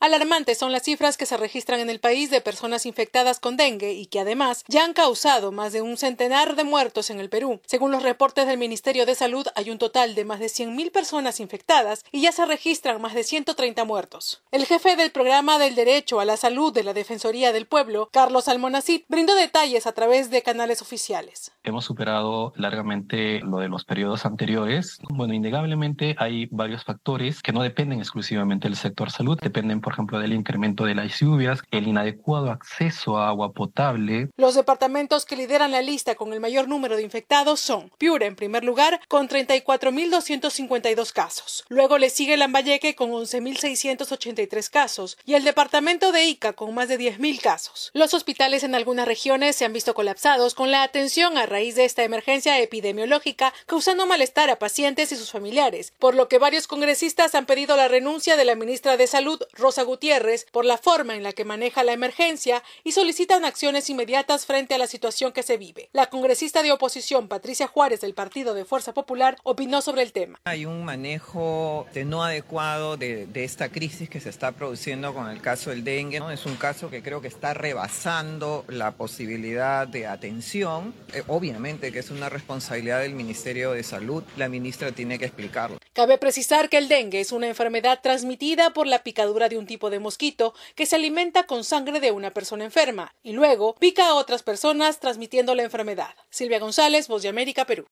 Alarmantes son las cifras que se registran en el país de personas infectadas con dengue y que además ya han causado más de un centenar de muertos en el Perú. Según los reportes del Ministerio de Salud, hay un total de más de 100.000 personas infectadas y ya se registran más de 130 muertos. El jefe del Programa del Derecho a la Salud de la Defensoría del Pueblo, Carlos Almonacid, brindó detalles a través de canales oficiales. Hemos superado largamente lo de los periodos anteriores. Bueno, innegablemente hay varios factores que no dependen exclusivamente del sector salud, dependen, por ejemplo, del incremento de las lluvias, el inadecuado acceso a agua potable. Los departamentos que lideran la lista con el mayor número de infectados son Piura en primer lugar con 34.252 casos. Luego le sigue Lambayeque con 11.683 casos y el departamento de Ica con más de 10.000 casos. Los hospitales en algunas regiones se han visto colapsados con la atención a raíz de esta emergencia epidemiológica, causando malestar a pacientes y sus familiares, por lo que varios congresistas han pedido la renuncia de la ministra de Salud, Rosa Gutiérrez, por la forma en la que maneja la emergencia y solicitan acciones inmediatas frente a la situación que se vive. La congresista de oposición, Patricia Juárez, del Partido de Fuerza Popular, opinó sobre el tema. Hay un manejo no adecuado de esta crisis que se está produciendo con el caso del dengue, ¿no? Es un caso que creo que está rebasando la posibilidad de atención. Obviamente que es una responsabilidad del Ministerio de Salud, la ministra tiene que explicarlo. Cabe precisar que el dengue es una enfermedad transmitida por la picadura de un tipo de mosquito que se alimenta con sangre de una persona enferma y luego pica a otras personas transmitiendo la enfermedad. Silvia González, Voz de América, Perú.